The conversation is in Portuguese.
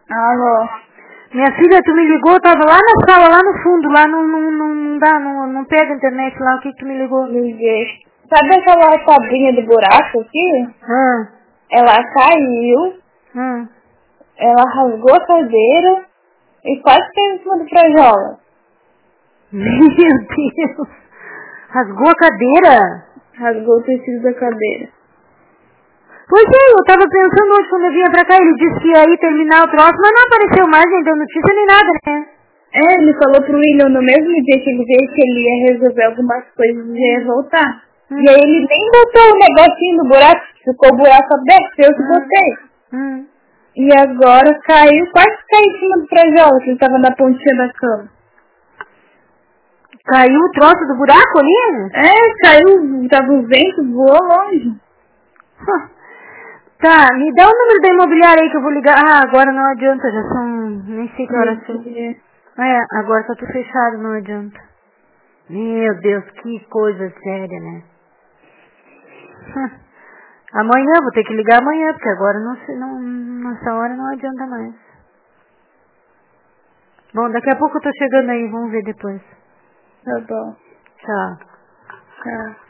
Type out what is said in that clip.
Alô? Minha filha, tu me ligou, eu tava lá na sala, lá no fundo, lá não pega a internet lá, o que tu me ligou? Liguei. Sabe aquela cobrinha do buraco aqui? Ela caiu, ela rasgou a cadeira e quase caiu em cima do frajola. Meu Deus! Rasgou a cadeira? Rasgou o tecido da cadeira. Pois é, eu tava pensando hoje quando eu vinha pra cá, ele disse que ia aí terminar o troço, mas não apareceu mais, nem deu notícia nem nada, né? Ele falou pro William no mesmo dia que ele veio que ele ia resolver algumas coisas e ia voltar. E aí ele nem botou o negocinho no buraco, ficou o buraco aberto, eu que botei. E agora caiu, quase caiu em cima do frajola, que ele tava na pontinha da cama. Caiu o troço do buraco ali? Caiu, tava o vento, voou longe. Tá, me dá o número da imobiliária aí que eu vou ligar. Ah, agora não adianta, já são, nem sei que horas são. Agora tá tudo fechado, não adianta. Meu Deus, que coisa séria, né? Amanhã, vou ter que ligar amanhã, porque agora nessa hora não adianta mais. Bom, daqui a pouco eu tô chegando aí, vamos ver depois. Tá bom. Tchau. Tchau.